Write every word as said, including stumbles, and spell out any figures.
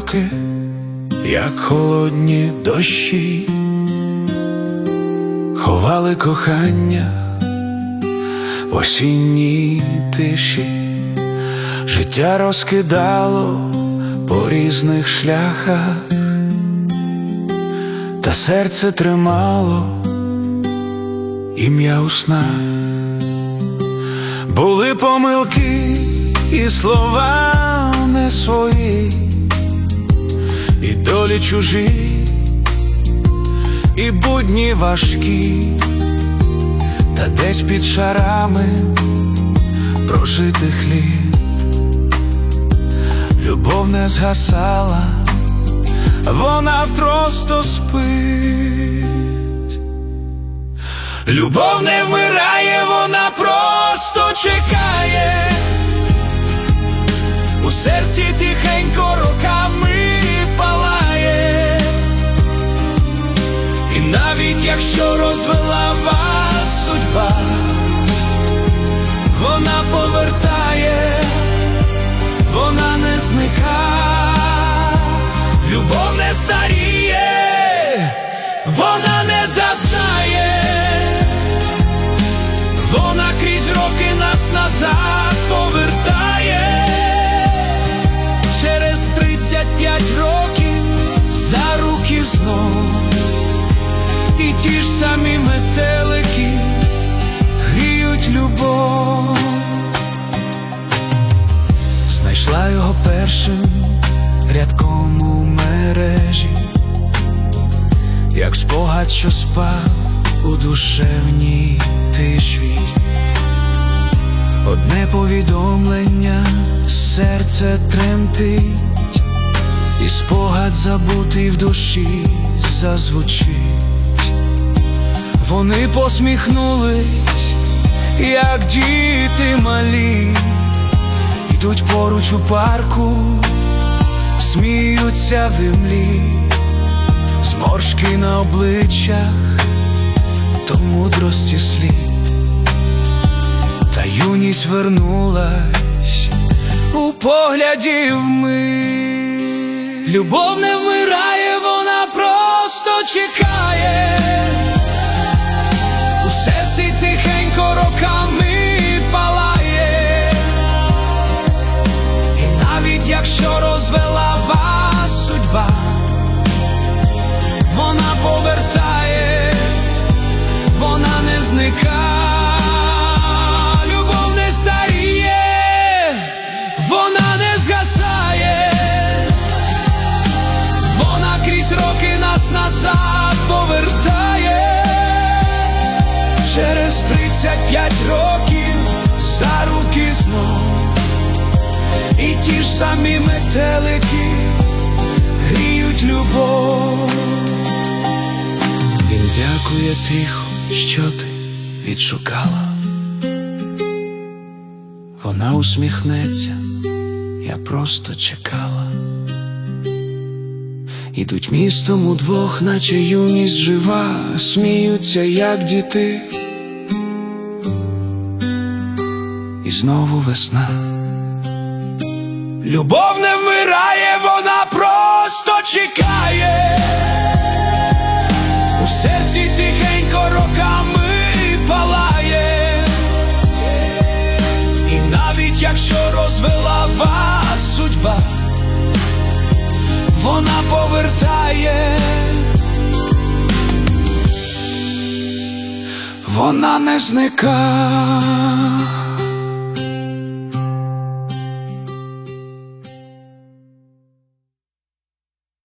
роки, як холодні дощі, ховали кохання в осінній тиші. Життя розкидало по різних шляхах, та серце тримало ім'я у снах. Були помилки і слова не свої, і долі чужі, і будні важкі, та десь під шарами прожитих літ любов не згасала, вона просто спить. Любов не вмирає, вона просто чекає. У серці тихенько роками палає. І навіть якщо розвела вас судьба, вона повертає, вона не зникає. Любов не старіє, вона не зазнає. Вона крізь роки нас назад повертає. Через тридцять п'ять років за руки знов, і ті ж самі метелики гріють любов. Знайшла його першим рядком у мережі, як спогад, що спав у душевній тиші. Одне повідомлення, серце тремтить, і спогад забутий в душі зазвучить. Вони посміхнулись, як діти малі, йдуть поруч у парку, сміються в імлі. Зморшки на обличчях, то мудрості слід, та юність вернулась у погляді вмить. Любов не вмирає, вона просто чекає. У серці тихенько роками палає. І навіть якщо розвела вас судьба, вона повертає, вона не зникає. Любов не старіє, вона не згасає. Вона крізь роки нас назад повертає. Через тридцять п'ять років за руки знов, і ті ж самі метелики гріють любов. Він дякує тихо, що ти відшукала. Вона усміхнеться, я просто чекала. Ідуть містом удвох, наче юність жива, сміються, як діти. І знову весна. Любов не вмирає, вона просто чекає. У серці тихенько роками палає. І навіть якщо розвела вас судьба, вона повертає, вона не зникає.